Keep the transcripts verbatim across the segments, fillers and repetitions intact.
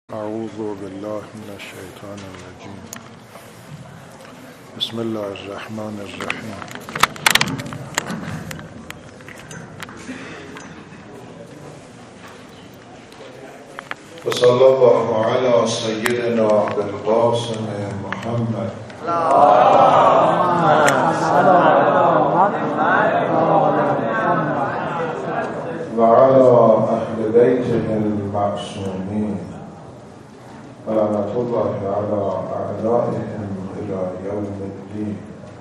اعوذ بالله من الشیطان الرجیم. بسم الله الرحمن الرحیم. و صلی الله علی سیدنا بالقاسم محمد و علی اهل بیته المعصومین و لعنت الله علی اعدائهم الی یوم الدین.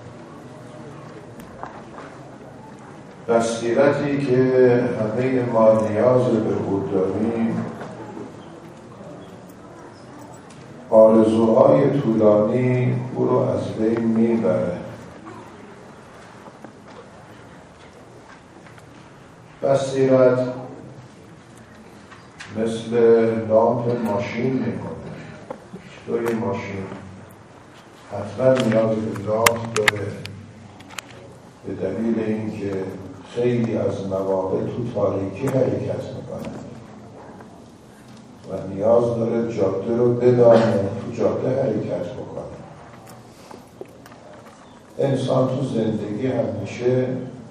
در سیرتی که همه ما نیاز به او داریم، آرزوهای طولانی او رو از بین میبره. بسیرت مثل لامپ ماشین میکنه. چطوری ماشین حتما نیاز به لامپ داره، به دلیل اینکه خیلی از مواقع تو تاریکی حرکت میکنه و نیاز داره جاده رو بدانه، تو جاده حرکت بکنه. انسان تو زندگی همیشه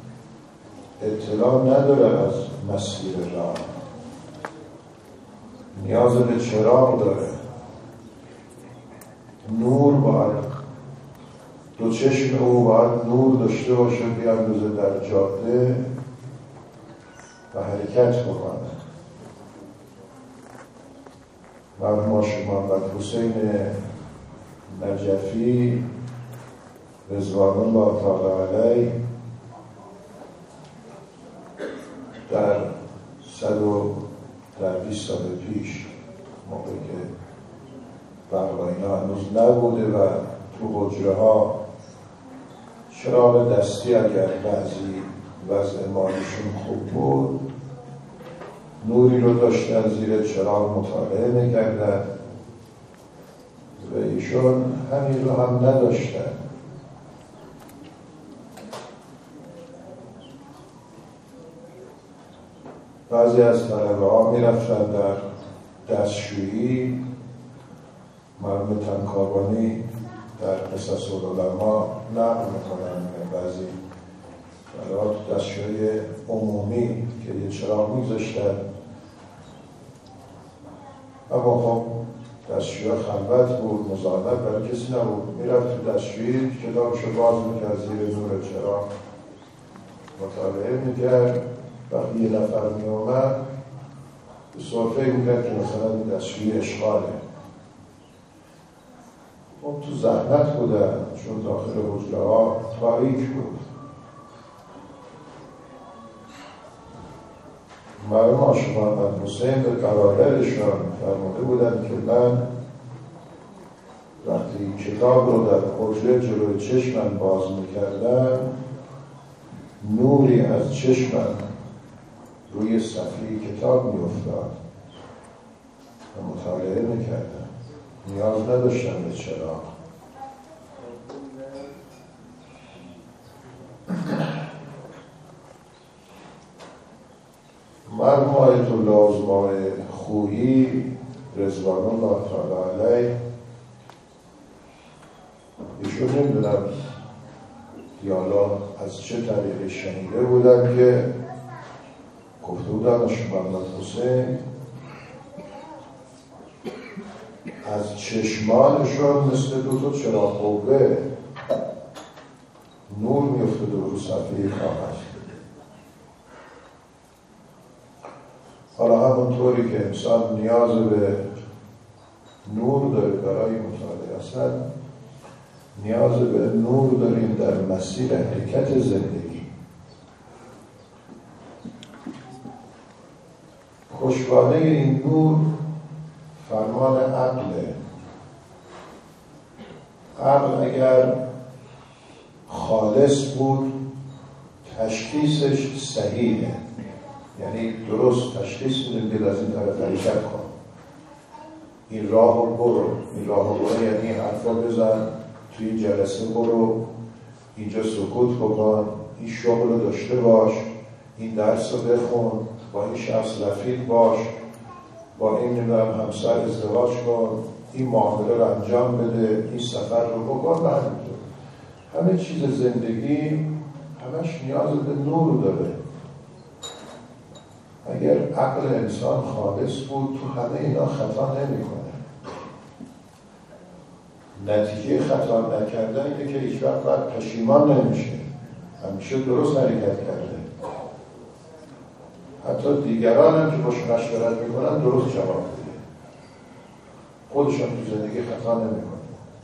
اطلاع نداره از مسیر راه، نیاز به چراغ داره. نور باید، دو چشم او باید نور داشته باشه، بیاندازه در جاده و حرکت بکنه. مرحوم محمد حسین نجفی رضوان الله تعالی علیه در صد و در بیست سال پیش، موقعی که برق اینا هنوز نبوده و تو حجره ها چراغ دستی اگر بعضی وضع مالشون خوب بود، نوری رو داشتن زیر چراغ مطالعه میکردن و ایشون همین رو هم نداشتن. بعضی از طلبه ها میرفتن در دستشویی. مرحوم تنکابانی در قصص العلماء نقل میکنن بعضی طلبه تو دستشوی عمومی که یه چراغ میذاشتن، اما خب دستشوی خلوت بود، مزاحمت برای کسی نبود. میرفت تو دستشوی کتابشو باز میکرد، زیر نور چراغ مطالعه میکرد. وقتی یه نفر میامد به صرفه میکرد که مثلا این دستشوی اشغاله. خب تو زحمت بودن، چون داخل حجره ها تاریک بود. مرحوم محمد حسین به برادرشان فرموده بودن که من وقتی کتاب رو در حجره جلوی چشمم باز میکردم، نوری از چشمم روی صفحه کتاب میافتاد و مطالعه میکردم. نیاز نداشتم به چراغ. مرحوم آیت الله عظمای خویی رضوان الله تعالی علیه، ایشون نمیدونم یالا از چه طریقی شنیده بودن که گفته بودن محمد حسین از چشمانشون مثل دو تا چراغ قوه نور میافتاد رو صفحه کاغذ. حالا همونطوری که انسان نیاز به نور داره برای مطالعه اصلا، نیاز به نور داریم در مسیر حرکت زندگی. پشتوانه این نور فرمان عقله. عقل اگر خالص بود تشخیصش صحیحه، یعنی درست تشخیص میدیم که از این طرف حرکت کن، این راه رو برو، این راه رو برو یعنی این حرفا بزن، توی این جلسه برو، اینجا سکوت بکن، این شغل رو داشته باش، این درس رو بخون، با این شخص رفیق باش، با این نمیدونم همسر ازدواج کن، این معامله رو انجام بده، این سفر رو بکن. و همینطور همه چیز زندگی همش نیاز به نور داره. اگر عقل انسان خالص بود تو همه اینا خطا نمیکنه. نتیجه خطا نکردن اینه که هیچ وقت بعد پشیمان نمیشه، همیشه درست حرکت کرده. حتی دیگران هم که باش مشورت میکنن درست جواب بده، خودشان تو زندگی خطا نمیکنه.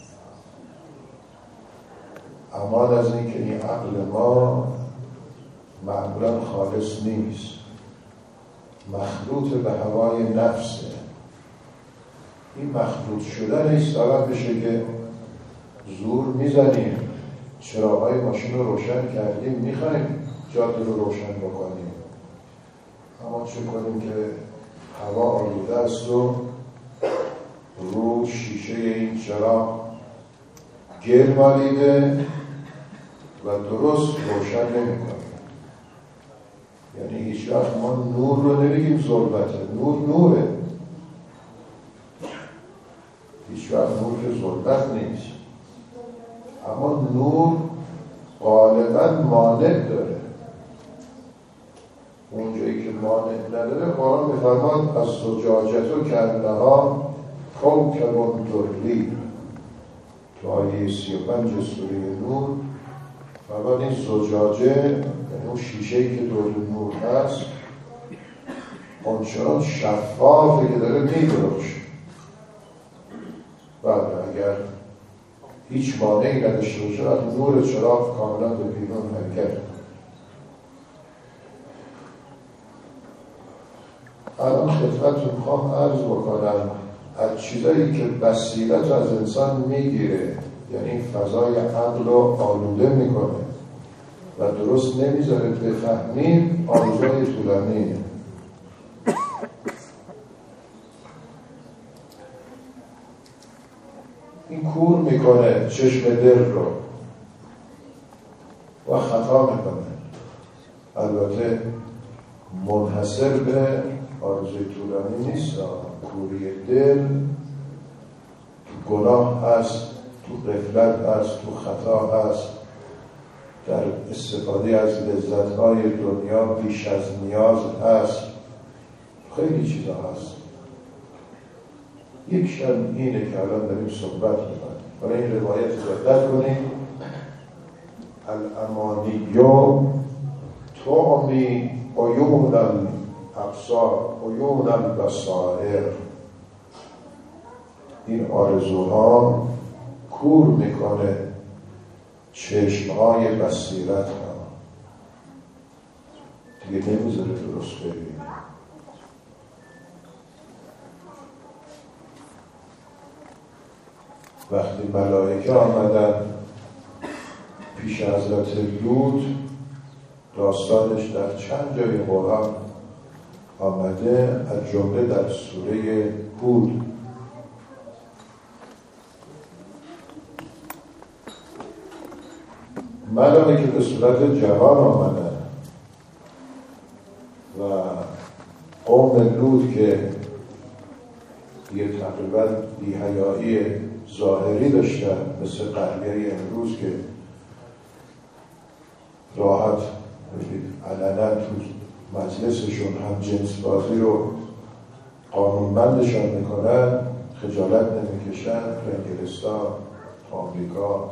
امان از این که این عقل ما معمولا خالص نیست، مخلوط به هوای نفسه. این مخلوط شدن سبب بشه که زور میزنیم، چراغای ماشین رو روشن کردیم، میخوایم جاده رو روشن بکنیم، اما چه کنیم که هوا آلوده است و رو شیشه این چراغ گل مالیده و درست روشن نمیکنه. یعنی هیچ وقت ما نور رو نمیگیم ظلمته، نور نوره. هیچ وقت نور که ظلمت نیست، اما نور غالبا مانع داره. اونجایی که مانع نداره قرآن میفرماد از زجاجت که انها کوکب دری، تو آیه سی و پنج سوره نور فرمود این زجاجه، یعنی اون شیشه‌ای که دور نور هست، اونچنان شفافه که داره میدرخشه. بعد اگر هیچ مانعی نداشته باشه از نور چراغ کاملا به بیرون حرکت. الان خدمتتون میخوام عرض بکنم از چیزایی که بصیرت از انسان میگیره، یعنی فضای عقل رو آلوده میکنه و درست نمیذاره بفهمیم، آرزوهای طولانیه. این کور میکنه چشم دل رو و خطا میکنه. البته منحصر به آرزوی طولانی نیست، کوری دل تو گناه هست، تو غفلت هست، تو خطا هست، در استفاده از لذت‌های دنیا بیش از نیاز هست، خیلی چیزا هست. یکشم اینه که الان داریم صحبت میکنیم. برای این روایت دقت کنیم. الامانیو تعمی عیون الابصار عیون البصائر. این آرزوها کور میکنه چشمهای بصیرت ها، دیگه نمیذاره درست ببینیم. وقتی ملائکه آمدن پیش حضرت لوط، داستانش در چند جای قرآن آمده، از جمله در سوره هود. ملائکه به صورت جوان آمدن و قوم لوط که یه تقریبا بی‌حیایی ظاهری داشتن، مثل قریه امروز که راحت علنا تو مجلسشون هم جنس بازی رو قانونمندشان میکنن، خجالت نمیکشن. تو انگلستان، تو آمریکا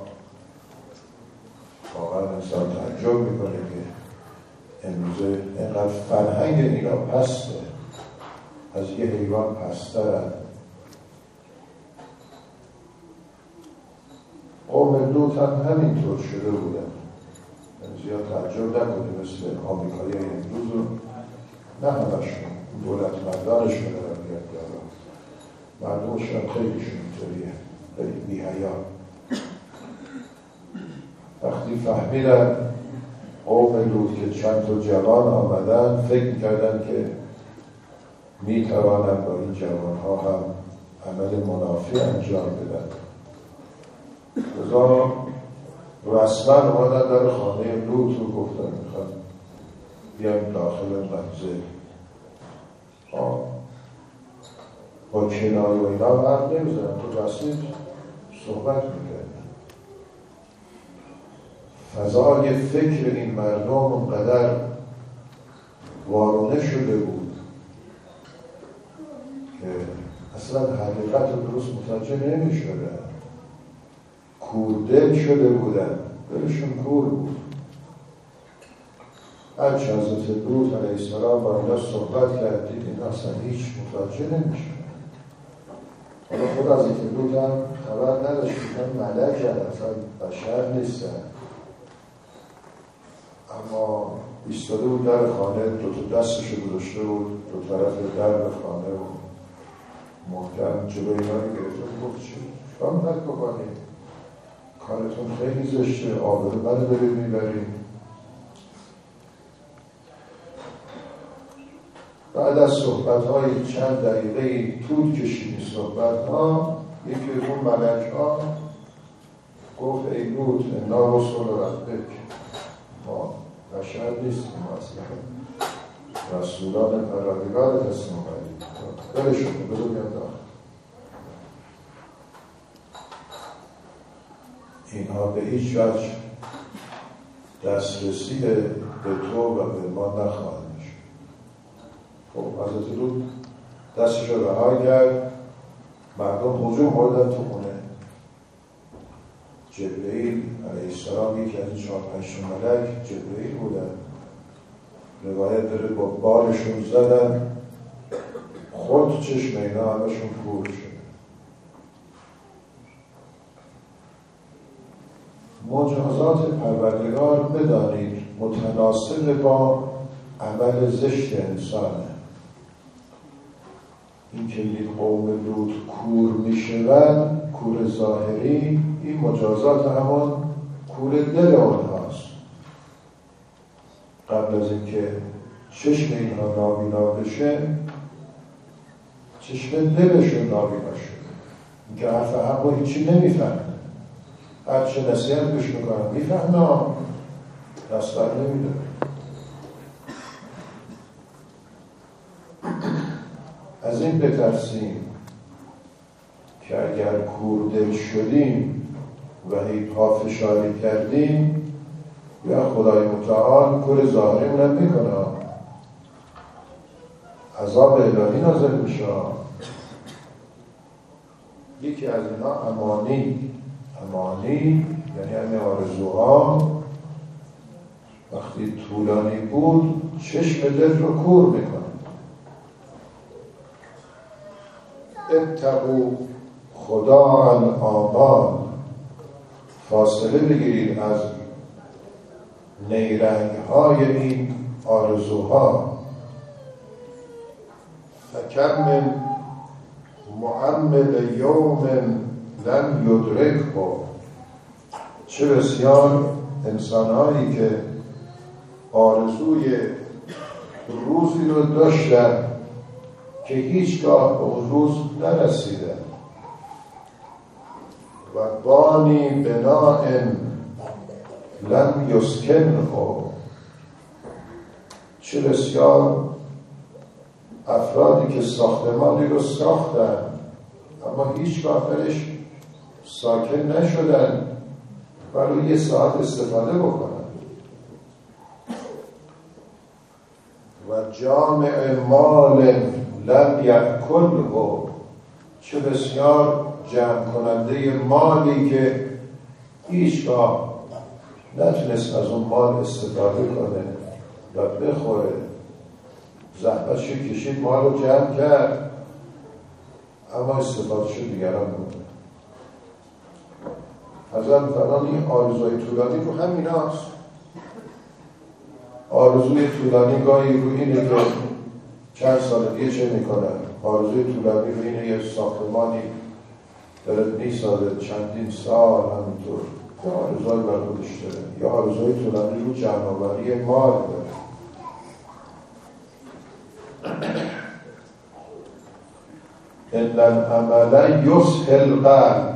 واقعا انسان تعجب میکنه که امروزه اینقدر فرهنگ اینا پسته، از یه حیوان پسترن. قوم لوط هم همینطور شده بودن. زیاد تعجب نکنید مثل آمریکایی امروز رو، نه همشون، دولت مردانشون رو میاد دارن، مردمشون خیلیشون اینطوریه، خیلی بی‌حیا. وقتی فهمیدن قوم لوط که چند تا جوان آمدن، فکر میکردن که میتوانن با این جوان ها هم عمل منافی انجام بدن. لذا رسما آمدن در خانه لوط رو گفتن میخوان بیایم داخل منزل. با کنایه و اینا حرف نمیزنن، تو بسیط صحبت میکنی. فضای فکر این مردم اونقدر وارونه شده بود که اصلا حقیقت رو درست متوجه نمی شده، کوردل شده بودن، دلشون کور بود. هرچه حضرت لوط علیه السلام با اینا صحبت کردید این اصلا هیچ متوجه نمی شده. حالا خود از اینکه لوط هم خبر نداشت که ملک هست، اصلا بشر نیستن، اما ایستاده بود در خانه، دو تا دستشو گذاشته بود دو طرف در خانه و محکم جلوی اینا رو گرفته بود. گفت چی؟ شما باید بکنید، کارتون خیلی زشته، آبرو منو دارید میبرید. بعد از صحبت‌های چند دقیقه طول کشید این صحبت‌ها، یکی اون ملک‌ها گفت ای لوط انا رسول ربک، ما بشر نیستیم، ما اصلا رسولان پروردگارت هستیم. برشون بدو بیان داخل. اینها به هیچ وجه دسترسی به تو و به ما نخواهند شد. خب حضرت لوط دستش رو رها کرد، مردم هجوم آوردن تو خونه. جبرئیل علیه السلام یکی از این چهار پنج ملک جبرئیل بودن، روایت داره با بارشون زدن، خود چشم اینا همشون کور شد. مجازات پروردگار بدانید متناسب با عمل زشت انسانه. این که این قوم لوط کور میشوند، کور ظاهری، این مجازات همون کور دل آنهاست. قبل از اینکه چشم اینها نابینا بشه، چشم دلشون نابینا شده. اینکه حرف حق رو هیچی نمیفهمه، هر چه نصیحت بهش میکنن میفهمه، دست بر نمیده. از این بترسیم که اگر کوردل شدیم و هی پافشاری کردیم، یا خدای متعال کور ظاهرمون هم میکنه، عذاب الهی نازل میشه. یکی از اینا امانی، امانی یعنی همه آرزوها وقتی طولانی بود چشم دل رو کور میکنه. اتقوا خدا الآباد، فاصله بگیرید از نیرنگ های این آرزوها. فکم من معمل یوم لم یدرکه، چه بسیار انسانهایی که آرزوی روزی رو داشتن که هیچگاه به اون روز نرسیدن. و بانی بناء لم یسکنه، چه بسیار افرادی که ساختمانی رو ساختن اما هیچگاه درش ساکن نشدن، ولی یه ساعت استفاده بکنن. و جامع مال لم یأکله، چه بسیار جمع کننده مالی که هیچگاه نتونست از اون مال استفاده کنه و بخوره. زحمتش کشید، مال رو جمع کرد، اما استفاده شد دیگران بود. حضرت فرمان این آرزوی طولانی رو همین هست. آرزوی طولانی گاهی رو اینه که چند سال دیگه چه میکنن، آرزوی طولانی رو اینه یه ساختمانی داره میسازه چندین سال همینطور، یا آرزوی بر خودش داره، یا آرزوی طولانی رو جمع‌آوری مال داره. ان العمل یسهل القلب،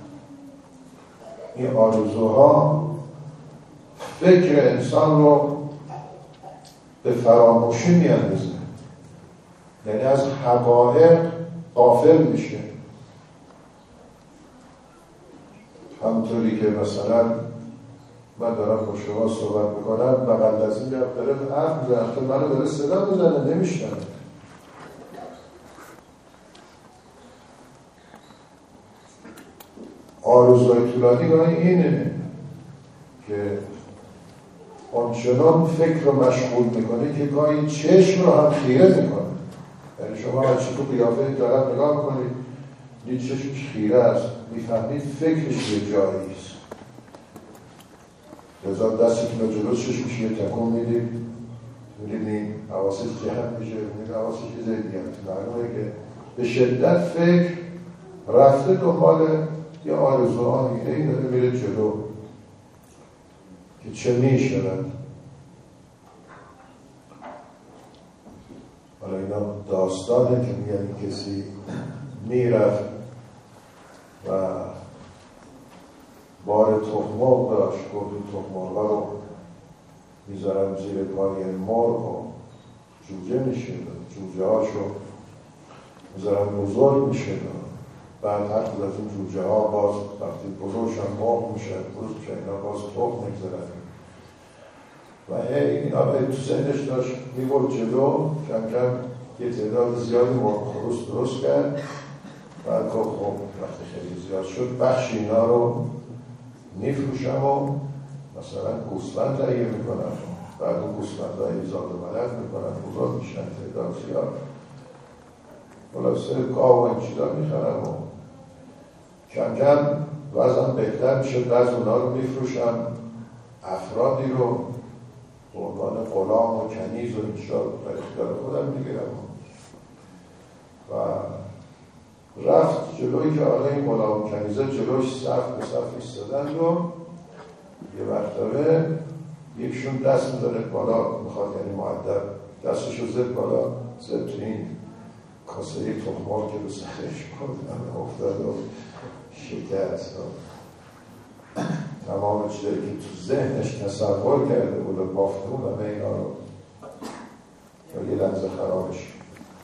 این آرزوها فکر انسان رو به فراموشی میاندازه. یعنی از حقایق غافل میشه. همونطوری که مثلا من دارم با شما صحبت میکنم بغل از این داره حرف میزنم، تو منو داره صدا میزنه نمیشنم. آرزوهای طولانی گاهی اینه که آنچنان فکر رو مشغول میکنه که گاهی چشم رو هم خیره میکنه. یعنی شما هرچی تو قیافه دارم نگاه میکنید دید چشمش خیره است، میفهمید فکرش یه جایی است. لذا دستی که جلو چشمش یه تکون میدید، میدید حواسش جمع میشه، میدید حواسش یه زیدی هم معلومه که به شدت فکر رفته دنبال یه آرزوها میگه این داره میره جلو که چه میشود. حالا اینا داستانه که میگن کسی میرفت و بار تخم‌مرغ داشت، گفت این تخم‌مرغا رو میذارم زیر پای مرغ و جوجه میشه، جوجه هاشو میذارم بزرگ میشه، بعد هر کدوم از این جوجه ها باز وقتی بزرگشن مرغ میشه، بزرگ که اینا باز تخم میگذارن و هی اینا به تو ذهنش داشت میبرد جلو. کم کم یه تعداد زیادی مرغ خروس درست کرد. بعد گفت خب وقتی خیلی زیاد شد بخش اینا رو میفروشم و مثلا گوسفند تهیه میکنم، بعد اون گوسفند ها ایزاد و ملد میکنم، بزرگ میشن تعداد زیاد، خلاصه گاو و این چیزا میخرم و کم کم وزن بهتر میشه. بعض اونا رو میفروشم، افرادی رو به عنوان غلام و کنیز و اینجا در اختیار خودم میگیرم و رفت جلوی که حالا این غلام و کنیزه جلوش صف به صف ایستادن و یه مرتبه یکشون دست میداره بالا، میخواد یعنی مؤدب دستشو زد بالا، زد تو این کاسه تخم‌مرغ که رو سرش کردن افتاد و شکست و تمام چیزایی که تو ذهنش تصور کرده بود و بافته بود همه اینا رو یا یه لحظه خرابش.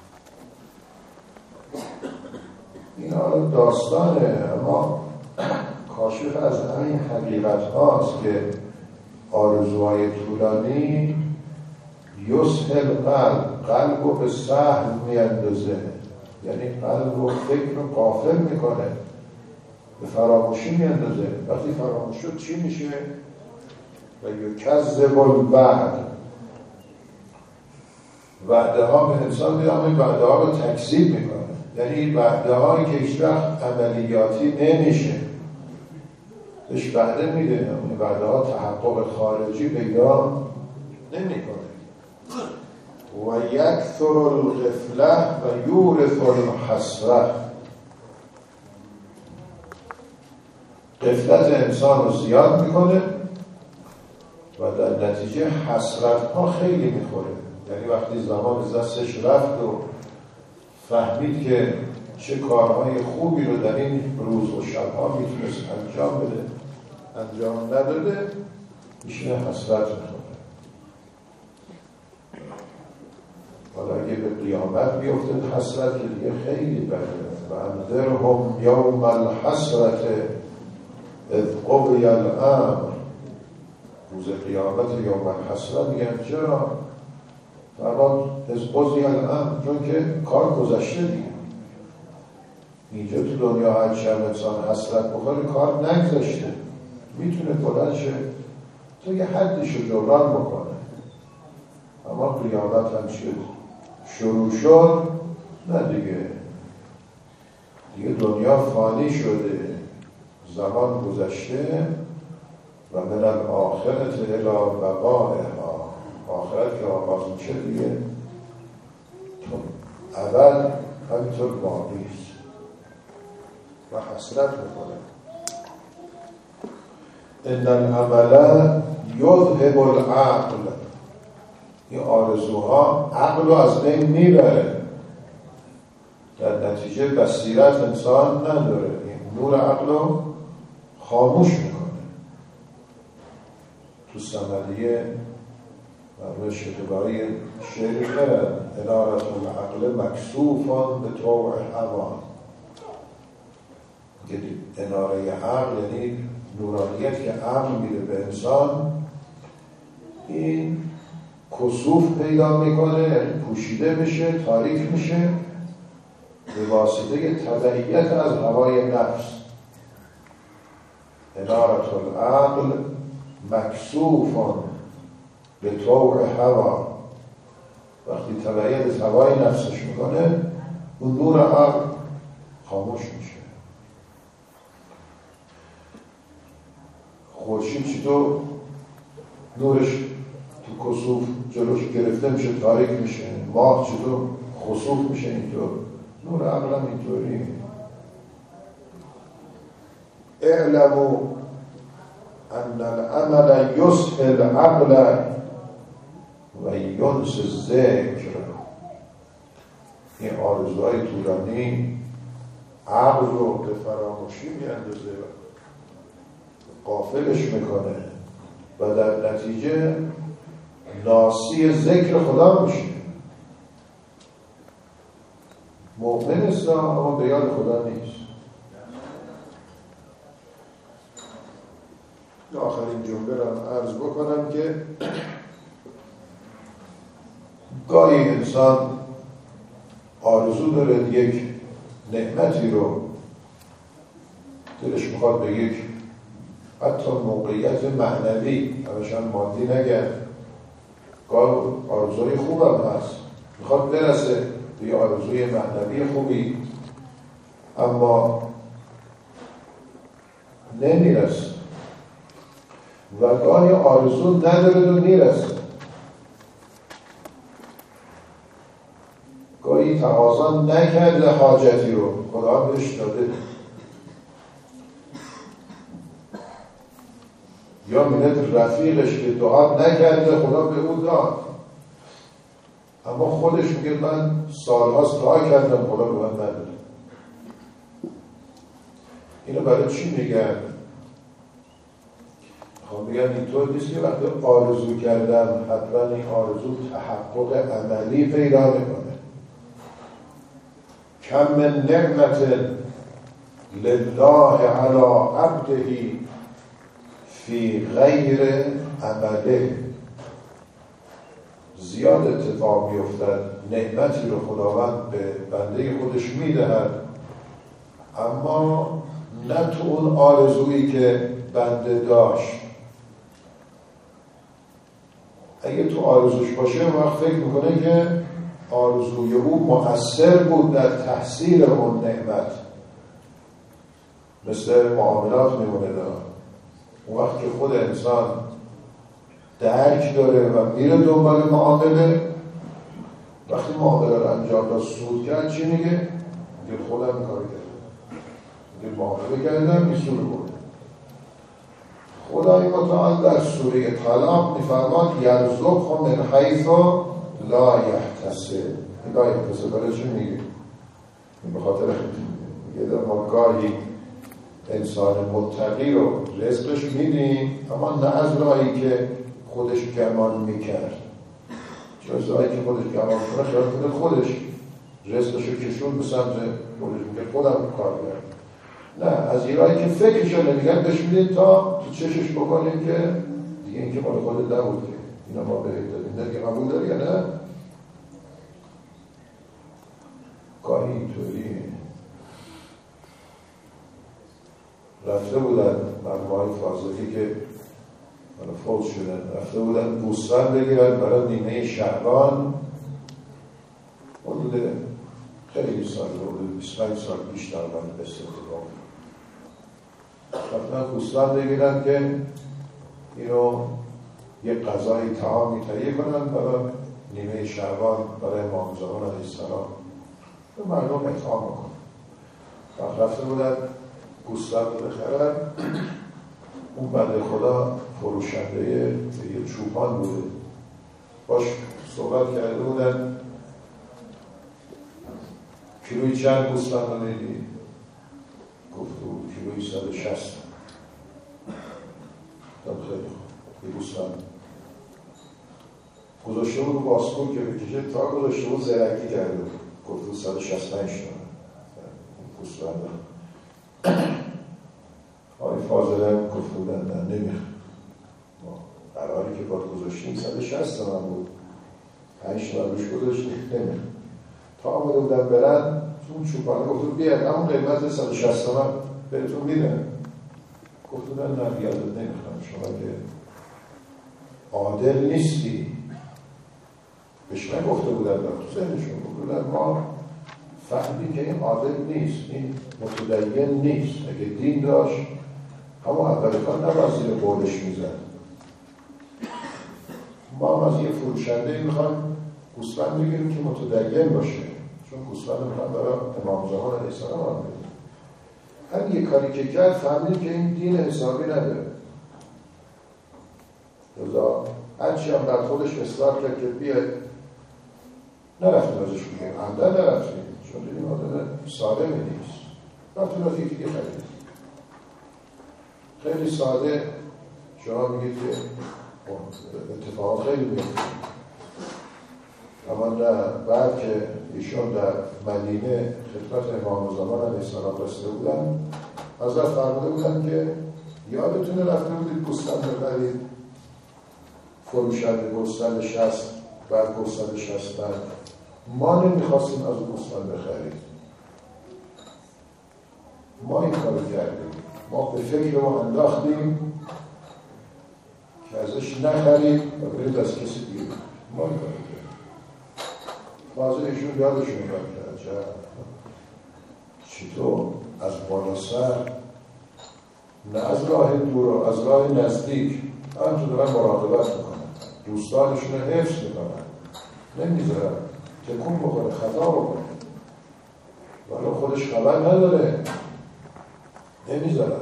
این حالا داستانه، اما کاشف از همین حقیقت هاست که آرزوهای طولانی یسهل قلب، قلب رو به سهل میاندازه، یعنی قلب رو فکر رو غافل میکنه، به فراموشی میاندازه. وقتی فراموش شد چی میشه؟ و یکذب الوعد، وعده ها به انسان میدام این وعده ها رو تکذیب میکنه، یعنی وعده هایی که هیچ وقت عملیاتی نمیشه بهش وعده میده، این وعده ها تحقق خارجی پیدا نمیکنه. و یکثر الغفله و یورث الحسره، غفلت انسان رو زیاد میکنه و در نتیجه حسرت ها خیلی میخوره. یعنی وقتی زمان از دستش رفت و فهمید که چه کارهای خوبی رو در این روز و شبها میتونست انجام بده انجام نداده، میشه حسرت میخوره. حالا اگه به قیامت بیفته حسرت که دیگه خیلی بده. و انذرهم یوم الحسرت اذ قضی الامر، روز قیامت یوم الحسرت میگن چرا؟ فرمان از قضی الامر، چون که کار گذشته دیگه. اینجا تو دنیا هر شب انسان حسرت بخوره کار نگذشته، میتونه بلند شه تا یه حدیشو جبران بکنه، اما قیامت هم شد شروع شد نه دیگه، دیگه دنیا فانی شده، زمان گذشته. و من الاخرت الی بقائها، آخرت که آغاز میشه دیگه تو اول همینطور باقی است و حسرت میکنه. ان العمل یذهب العقل، این آرزوها عقل رو از بین میبره، در نتیجه بصیرت انسان نداره، این نور عقل رو خاموش میکنه. تو ثمریه مرموز شکبایی شعری کرد انارت العقل مکسوفان به طوع هوا. اناره عقل یعنی نورانیت که عقل میده به انسان، این کسوف پیدا میکنه، یعنی پوشیده میشه، تاریک میشه به واسطه تبعیت از هوای نفس. انارت العقل مکسوفان به طوع هوا، وقتی تبعیت از هوای نفسش میکنه اون نور عقل خاموش میشه. خورشید چطور نورش تو کسوف جلوش گرفته میشه، تاریک میشه، ماه چطور خسوف میشه، اینطور نور عقل هم اینطوری. اعلموا ان العمل یسهل العقل و ینس الذکر. این آرزوهای طولانی عقل رو به فراموشی میاندازه، غافلش میکنه و در نتیجه ناسی ذکر خدا میشه. مؤمن است اما به یاد خدا نیست. آخرین جمله رو عرض بکنم که گاهی انسان آرزو داره یک نعمتی رو دلش میخواد به یک حتی موقعیت معنوی، همشان مادی نگه، گاه آرزوی خوب هم هست، میخواد برسه به یه آرزوی معنوی خوبی اما نمیرسه، و گاهی آرزو نداره و میرسه. گاهی تقاضا نکرده حاجتی رو، خدا بهش داده، یا میند رفیقش که دعا نکرده خدا به او داد، اما خودش میگه من سالهاست دعا کردم خدا به من نداره. اینو برای چی میگن؟ خب میگن اینطور نیست که وقتی آرزو کردم حتما این آرزو تحقق عملی پیدا میکنه. کم من نعمت لله علی عبده فی غیر عمله. زیاد اتفاق میافتد نعمتی رو خداوند به بنده خودش میدهد اما نه تو اون آرزویی که بنده داشت. اگه تو آرزوش باشه وقت فکر میکنه که آرزوی او مؤثر بود در تحصیل اون نعمت، مثل معاملات میمونه داره. اون وقت که خود انسان درک داره و میره دنبال معامله، وقتی معامله رو انجام داد سود کرد چی میگه؟ میگه خودم این کار کردم، میگه معامله کردم این سود برده. خدای متعال در سوره طلاق میفرماد یرزقه من حیث لا یحتسب. این لا یحتسب برای چی میگه؟ این به خاطر میگه در ما گاهی انسان متقی رو رزقش میدیم اما نه از راهی که خودش گمان میکرد، چون از راهی که خودش گمان کنه خیال کنه خودش رزقش رو کشون به سمت خودش، میگه خودم کار کرد. نه، از این راهی که فکرشو نمیگن بهش میدیم تا تو چشش بکنیم که دیگه این که مال خودت نبود که اینا ما به دادیم، نه که قبول داری یا نه؟ گاهی اینطوری رفته بودن مرموهای فاضلی که فوت شدن، رفته بودن گوسفند بگیرن برای نیمه شعبان، حدود خیلی سال، حدود بیست و پنج سال پیش در من به استفاده رفتن گوسفند بگیرن که اینو یک غذای طعامی تهیه کنن برای نیمه شعبان برای امام زمان علیه السلام به مردم اطعام کنن. رفته بودن گوسفند رو بخرن، اون بنده خدا فروشنده یه چوپان بوده، باش صحبت کرده بودن کیلوی چند گوسفند رو میدی؟ گفت بود کیلوی صد و شصت. خیلی خوب، یه گوسفند گذاشته بود باسکول که بکشه، تا گذاشته بود زرنگی کرده بود، گفت بود صد و شصت و پنج تومن گوسفند. آقای فاضله گفت بودن نه نمیخوام، ما قراری که باید گذاشتیم صد و شصت تومن بود، پنج تومن روش گذاشتیم نمیخوام. تا آمده بودن برن تو اون چوپانه گفت بود بیاد همون قیمت صد و شصت تومن بهتون میدن. گفت بودن نه بیادت نمیخوام، شما که عادل نیستی. بهش نگفته بودن، تو ذهنشون گفت بودن ما فهمید که این عادل نیست، این متدین نیست. اگه دین داشت همون اول کار نباید زیر قولش میزد. ما هم از یه فروشنده میخوایم گوسفند بگیریم که متدین باشه، چون گوسفند میخوایم برای امام زمان علیه السلام هم بگیریم. هم یه کاری که کرد فهمید که این دین حسابی نداره. لذا هرچی هم در خودش اصرار کرد که بیاد، نرفتیم ازش بگیم، عمدن نرفتیم، چون دیدیم آدم سالمی نیست. رفتیم از یکی دیگه خرید. خیلی ساده شما میگید که اتفاقات خیلی میفته. اما نه، بعد که ایشون در مدینه خدمت امام زمان علیه السلام رسیده بودن، حضرت فرموده بودن که یادتونه رفته بودید گوسفند بخرید، فروشنده گوسفند شصت، بعد گوسفند شصت بعد ما نمیخواستیم از گوسفند بخرید، ما این کار کردیم، ما به فکر ما انداختیم که ازش نخرید و برید از کسی دیگه. ما این کار کردیم. بعضی ایشون یادشون میاد که چطور از بالا سر، نه از راه دور، از راه نزدیک همینطور دارن مراقبت میکنن، دوستانشون رو حفظ میکنن، نمیذارن تکون بکنه، خطا بکنه، ولی خودش خبر نداره، نمیذارن.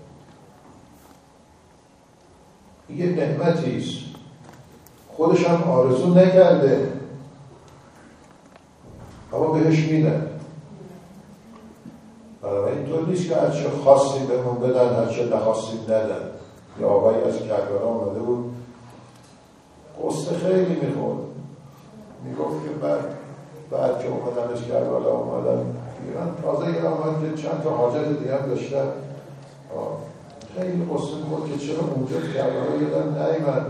یه نعمتیست، خودش هم آرزو نکرده اما بهش میدن. برای اینطور نیست که هرچه خواستیم بهمون بدن، هرچه نخواستیم ندن. یا آقایی از کربلا آمده بود، قصه خیلی میخورد، میگفت که بعد بعد که اومدن از کربلا اومدن ایران، تازه ایران آمد که چند تا حاجت دیگه هم داشتن، خیلی قصه میخورد که چرا اونجا کربلا یادم نیامد.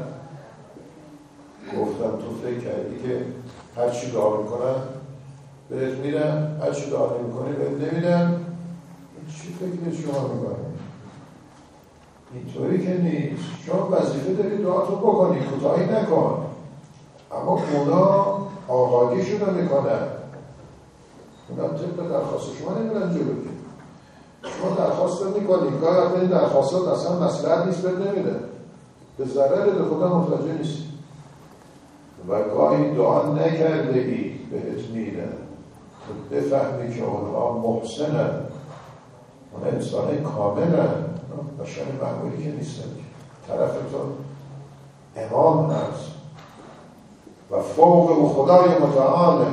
گفتم تو فکر کردی که هر چی دعا میکنن بهت میدن، هر چی دعا نمیکنی بهت نمیدن؟ چی فکر شما میکنی؟ اینطوری که نیست. شما وظیفه داری دعاتو بکنی، کوتاهی نکن، اما اونا آقاگیشون رو میکنن، اونا طبق درخواست شما نمیدن جلو که شما درخواست رو میکنی، گاهی وقتا این درخواستات اصلا مصلحت نیست، بهت نمیدن، به ضرر به خدا متوجه نیست و گاهی دعا نکرده ای بهت میدن، بفهمی که اونها محسنن، اون انسان کاملن، بشر معمولی که نیستن، طرفتون امام هست و فوق او خدای متعاله.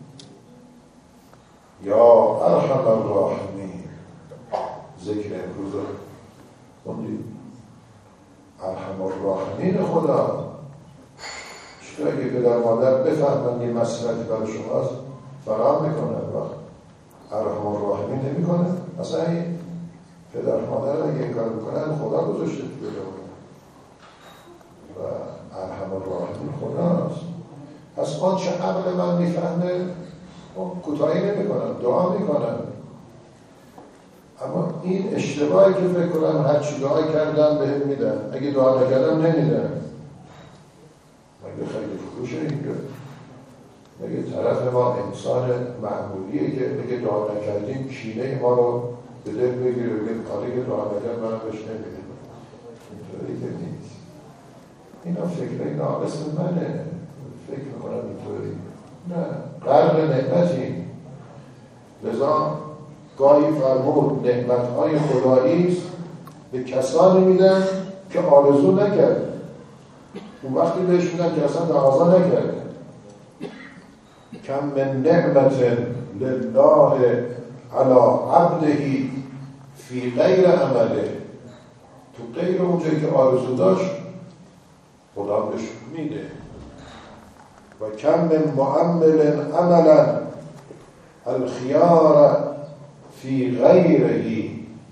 یا ارحم الراحمین، ذکر امروز رو خوندید، ارحم الراحمین خدا. چطور اگه پدر مادر بفهمن یه مسئلتی برای شماست فراهم میکنن، وقت ارحم الراحمین نمی کنن. اصلا این پدر مادر اگه این کار میکنن خدا گذاشته تو بدون و ارحم الراحمین خداست. پس آن چه عقل من میفهمه کوتاهی نمیکنم، دعا میکنم. اما این اشتباهی که فکر کنم هر چی دعا کردم بهم میدن، اگه دعا نکردم نمیدن. مگه خیلی فروشه اینجا؟ مگه طرف ما انسان معمولیه که اگه دعا نکردیم کینه ما رو به دل بگیره بگه کاری که دعا نکرد منم بهش نمیدم؟ اینطوری که نیست. اینا فکر ناقص منه، فکر میکنم اینطوری نه، غرق نعمتیم. لذا گاهی فرمود نعمت‌های خداییست به کسانی میدن که آرزو نکرد. اون وقتی بهش میدن که اصلا تقاضا نکرد. کم من نعمت لله علی عبده فی غیر عمله، تو غیر اونجایی که آرزو داشت خدا بهش میده. و کم من معمل عملا الخیار فی غیره.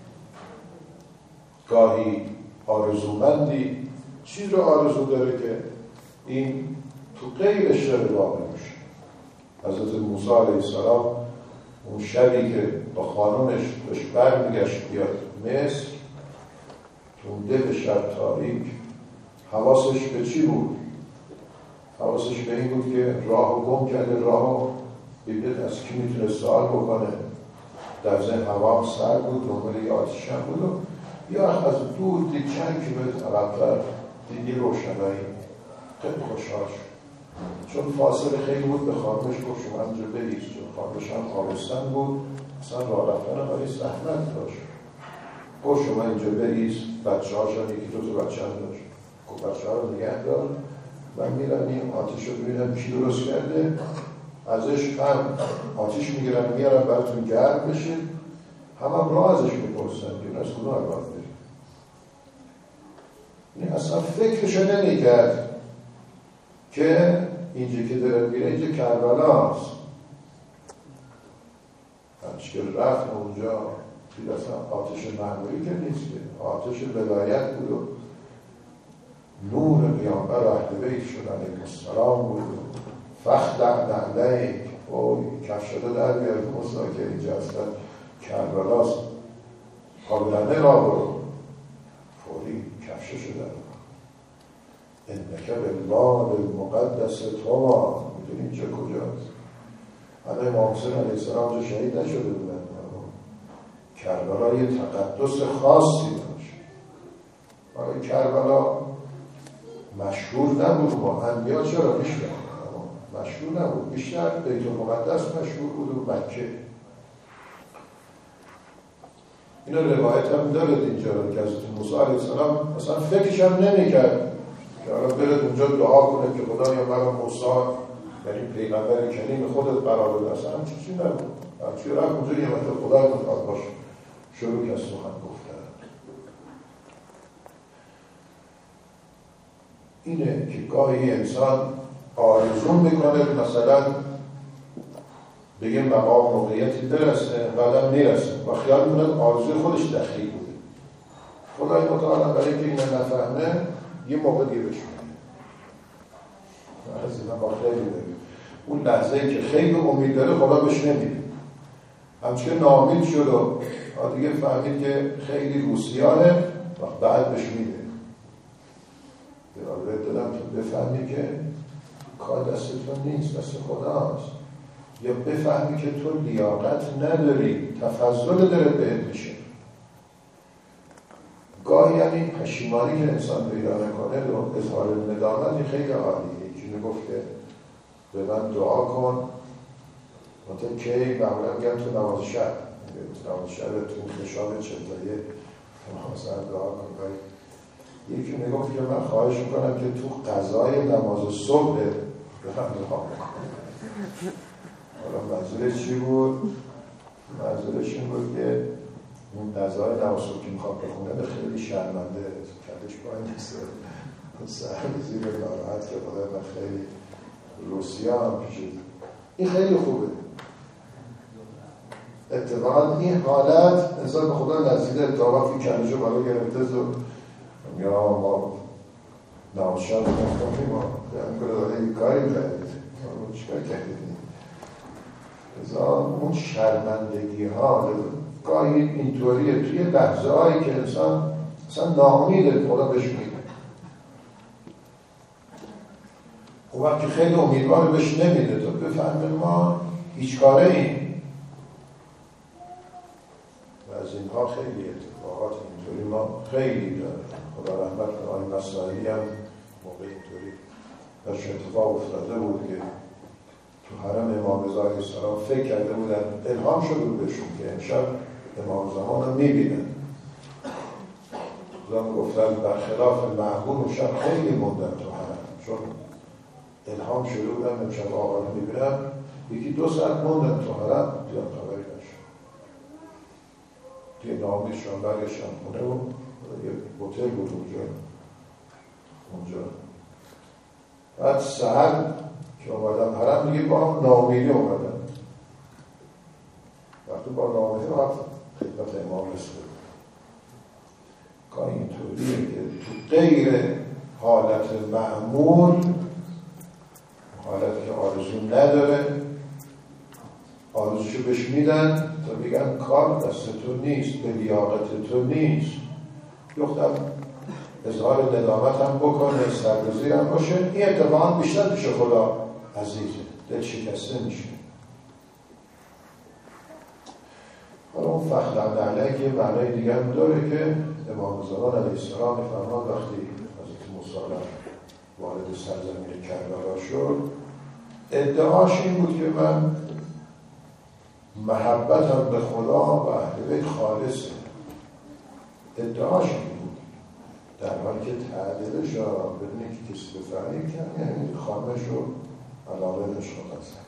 گاهی آرزومندی چیز رو آرزو داره که این تو غیرش داره واقع میشه. حضرت موسی علیه السلام اون شبی که با خانمش داشت برمیگشت بیاد مصر، تو اون دل شب تاریک حواسش به چی بود؟ حواسش به این بود که راه و گم کرده، راه و ببید از کی میتونه سوال بکنه. در ذهن هوا سر بود، دنبال یه آتیش هم بود و یا از دور دید چند کیلومتر عقب‌تر دیدی روشنایی، خیلی خوشحال شد. چون فاصله خیلی بود به خانمش گفت شما اینجا برید، چون خانمش هم آبستن بود، اصلا راه رفتن هم برای زحمت داشت. گفت شما اینجا برید، بچه هاشون یکی دو تا بچه هم داشت، گفت بچه ها رو نگه دار، من میرم این آتیش رو ببینم کی درست کرده، ازش هم آتیش میگیرم میارم براتون گرم بشید، هم هم راه ازش میپرسن که از کدوم اول برید. این اصلا فکرشو نمیکرد که اینجا که داره میره اینجا کربلاست. هرچی که رفت اونجا دید اصلا آتش معمولی که نیست، که آتش ولایت بود و نور پیامبر اهل بیت شدن علیه السلام بود و فخلع نعلیک و کفشده در بیار موسی که اینجا اصلا کربلاست، قابلنه را برو، فوری کفششو در انک بالواد المقدس طوی. میدونی اینجا کجاست؟ حالا امام حسین علیه السلام جو شهید نشده بودن، کربلا یه تقدس خاصی داشت. حالا کربلا مشهور نبود، با انبیا چرا بیشتر مشهور نبود، بیشتر بیت المقدس مشهور بود و مکه. اینا روایت هم دارد اینجا که حضرت موسی علیه السلام مثلا فکرش هم نمی‌کرد که حالا برد اونجا دعا کنه که خدا یا مرا موسی یعنی پیغمبر کلیم خودت قرار بده، اصلا هم چیزی نبود. هرچی رفت اونجا یه مثل خدا میخواد باشه، شروع که از سخن گفتن. اینه که گاهی انسان آرزو میکنه مثلا به یه مقام موقعیتی برسه بعدم میرسه و خیال میکنه آرزوی خودش دخیل بوده. خدای متعالی برای که اینو نفهمه یه موقع دیرش میده. از اینا با خیلی داریم اون لحظه‌ای که خیلی امید داره خدا بهش نمیده، همچنین ناامید شد و دیگه فهمید که خیلی روسیانه و بعد بهش میده. برای دادم تو بفهمی که کار دست تو نیست، دست خداست، یا بفهمی که تو لیاقت نداری، تفضل داره بهت میشه. گاهی یعنی پشیمانی که انسان پیدا نکنه و اظهار ندامت خیلی عالیه. یکی میگفت که به من دعا کن، مثلا کی معمولا میگم تو نماز شب، نماز شب تو خشاب چلتایه مثلا دعا کن. یکی میگفت که من خواهش میکنم که تو قضای نماز صبح به من دعا کن. حالا منظورش چی بود؟ منظورش این بود که اون قضای نماز صبح که میخواد بخونه خیلی شرمنده کلش پایین نیست، سر زیر ناراحت که خدا من خیلی روسیه هم پیشید. این خیلی خوبه. اتفاقا این حالت انسان به خدا نزدیده. اتفاقا که کنجو بالا گرفته و یا ما نمازشان رو نفتیم ما خیلی کنه داده یک کاری کردید ما چیکار کردید. ازا اون شرمندگی ها گاهی اینطوریه توی لحظه هایی که انسان اصلا ناامیده خدا بهش میده. خب وقتی خیلی امیدوار بهش نمیده تو بفهمه ما هیچ کاره ایم. و از اینها خیلی اتفاقات اینطوری ما خیلی داره. خدا رحمت کنه آقای مسائلی هم موقع اینطوری درش اتفاق افتاده بود که تو حرم امام رضا علیه السلام فکر کرده بودن، الهام شده بود بهشون که امشب امام زمان رو میبینن. زمان گفتن برخلاف معمول و شب خیلی موندن تو حرم، چون الهام شده بودن امشب آقا رو میبینن. یکی دو ساعت موندن تو حرم دیدن خبری نشد. دیگه نامیشون برگشتن خونه و یه هتل بود اونجا اونجا بعد سحر که اومدن حرم دیگه با ناامیدی اومدن. وقتی با ناامیدی وقت خدمت امام رسید که اینطوریه که تو غیر حالت معمول، حالتی که آرزو نداره، آرزوشو بهش میدن تا بگن کار دست تو نیست، به لیاقت تو نیست، دختم اظهار ندامت هم بکنه، سرگزیر هم باشه، این اتفاقا بیشتر پیش خدا عزیزه، دل شکسته میشه. حالا اون فخر نعله که معنای دیگه هم داره که امام زمان علیه السلام فرمان وقتی حضرت موسی وارد سرزمین کربلا شد، ادعاش این بود که من محبتم به خدا و اهل بیت خالصه. ادعاش این بود، در حالی که تعدیلش را بدون که کسی بفهمی کرد، یعنی خانمش رو علاقه داشت خواستن.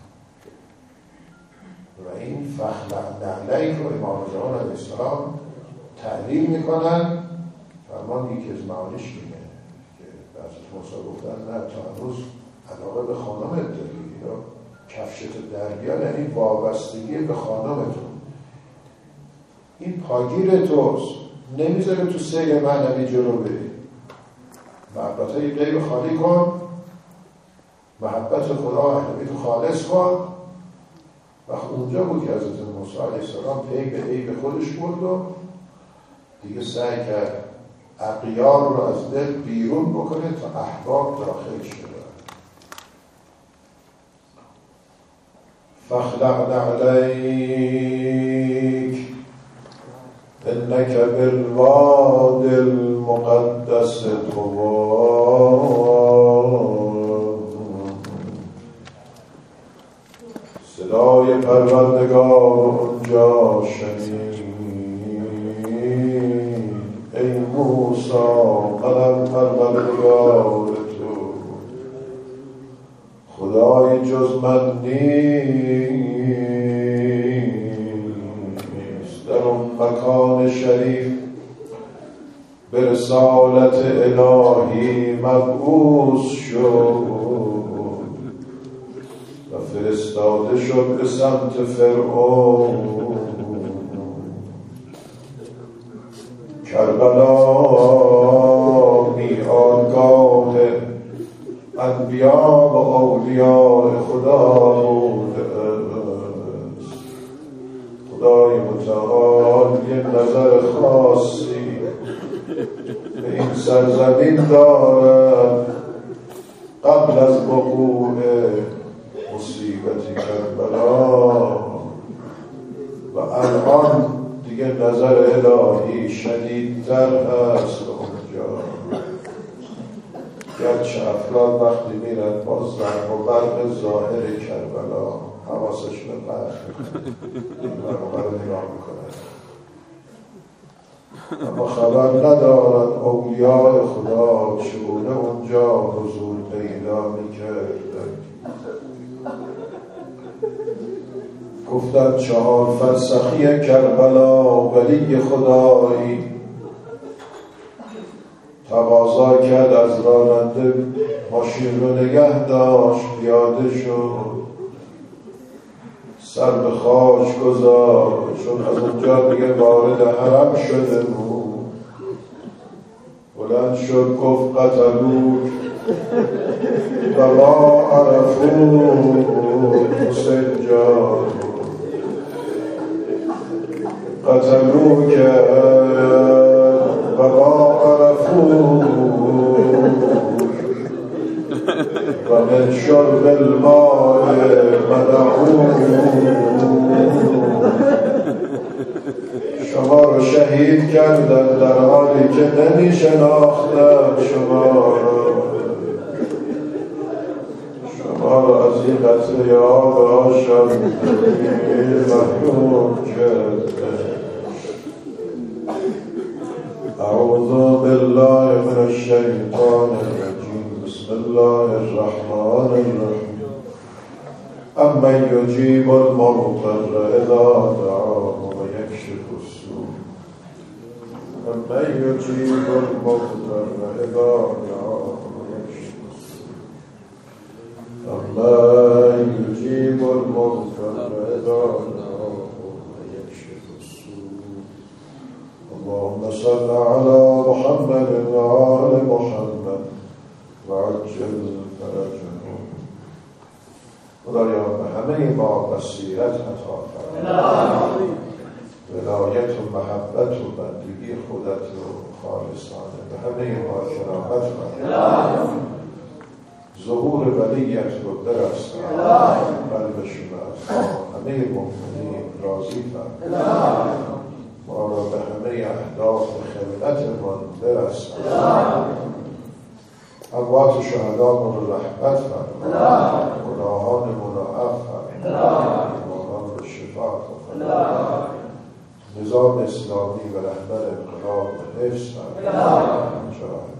و این فخر نعله‌ای که امام زمان علیه السلام تعلیم میکنن، فرمان یکی از معانیش میگه که حضرت موسی گفتن نه تا هنوز علاقه به خانمت داری یا کفشت در بیان، یعنی وابستگی به خانمتون. این پاگیر توست، نمیذاره تو سیر معنوی جلو بری. محبتهای غیر خالی کن، محبت خدا اهل بیت خالص کن. و اونجا بود که حضرت موسی علیه السلام پی به عیب خودش برد و دیگه سعی کرد اغیار رو از دل بیرون بکنه تا احباب داخل شده. فاخلع نعلیک انک بالواد المقدس طوی. صدای پروردگار اونجا شنید، ای موسی منم پروردگار تو، خدای جز من نیست. در اون مکان شریف به رسالت الهی مبعوث شد و فرستاده شد به سمت فرعون. کربلا میانگاه انبیا و اولیاء خدا بوده است. خدای متعال یه نظر خاصی به این سرزمین دارد قبل از وقوع مصیبت کربلا، و الان دیگه نظر الهی شدیدتر هست اونجا. گرچه افراد وقتی میرن با زرق و برق ظاهر کربلا حواسش به برق این برق رو نگاه میکنن، اما خبر ندارن اولیاء خدا چگونه اونجا حضور پیدا میکردن. گفتن چهار فرسخی کربلا ولی خدایی تقاضا کرد از راننده ماشین رو نگه داشت، پیاده شد، سر به خاک گذاشت، چون از اونجا دیگه وارد حرم شده بود. بلند شد گفت قتلوک و ما عرفون، حسین جان قتلوک و ما عرفون و من شرب الماء منعون. شما رو شهید کردن در حالی که نمی شناختن شما رو. شما رو از این قطره آب آشامیدگی محروم کردن. اعوذ بالله من الشیطان الرجیم. بسم الله الرحمن الرحیم. امن یجیب المضطر اذا دعاه و یکشف السوء. امن یجیب المضطر اذا دعاه و یکشف السوء. من یجیب المضطر اذا دعاه ویکشف السوء اللهم صل على محمد وآل محمد وعجل فرجهم. خدایا به همه ما بصیرت عطا فرما، ولایت و محبت و بندگی خودت و خالصانه به همه ما شرافت فرما، ظهور ولیت رو برسان، قلبشون از همه مؤمنین راضی فرما، ما را به همه اهداف خلقتمان برسان، اموات شهدامون رو رحمت فرما، گناهانمون رو عفو فرما، بیماران رو شفا فرما، نظام اسلامی و رهبر انقلاب و حفظ فرما.